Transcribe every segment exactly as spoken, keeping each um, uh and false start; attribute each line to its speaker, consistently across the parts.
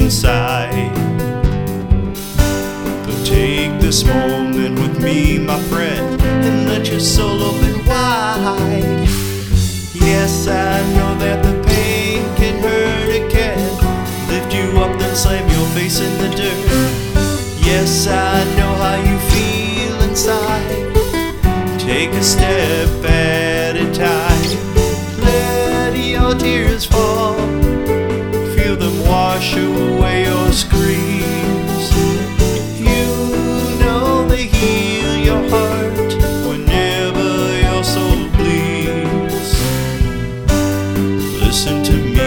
Speaker 1: inside. But take this moment with me, my friend, and let your soul open wide. Yes, I know that the pain can hurt, it can lift you up, then slam your face in the dirt. Yes, I know how you feel inside. Take a step at a time. Let your tears fall, feel them wash away your screams. You know they heal your heart whenever your soul bleeds. Listen to me,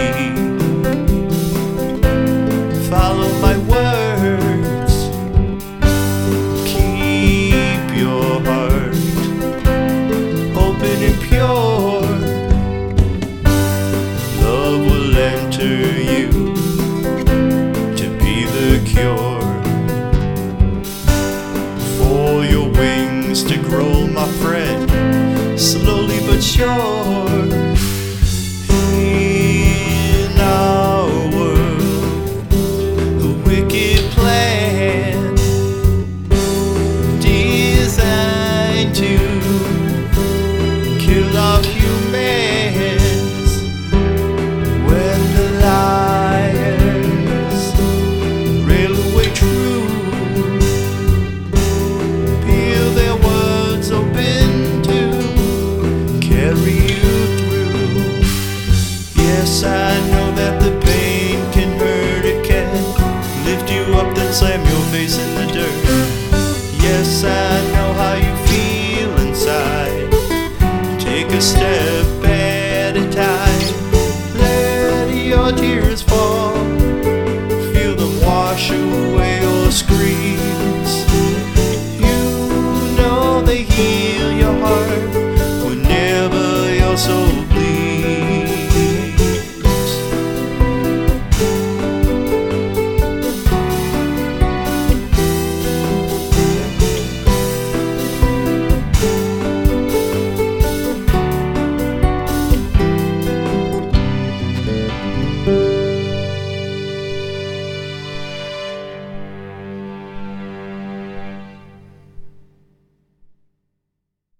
Speaker 1: follow my words, keep your heart open and pure. Love will enter you to be the cure for your wings to grow, my friend, slowly but sure. In our world, a wicked plan designed to kill off humans. When the liars rail away truth, peel their words open to carry you through. Yes, I know that the pain can hurt, it can lift you up, then slam your face in the dirt. Yes, I know how you feel inside. Take a step at a time. Let your tears fall, feel them wash away your screams. You know they heal your heart whenever your soul bleeds.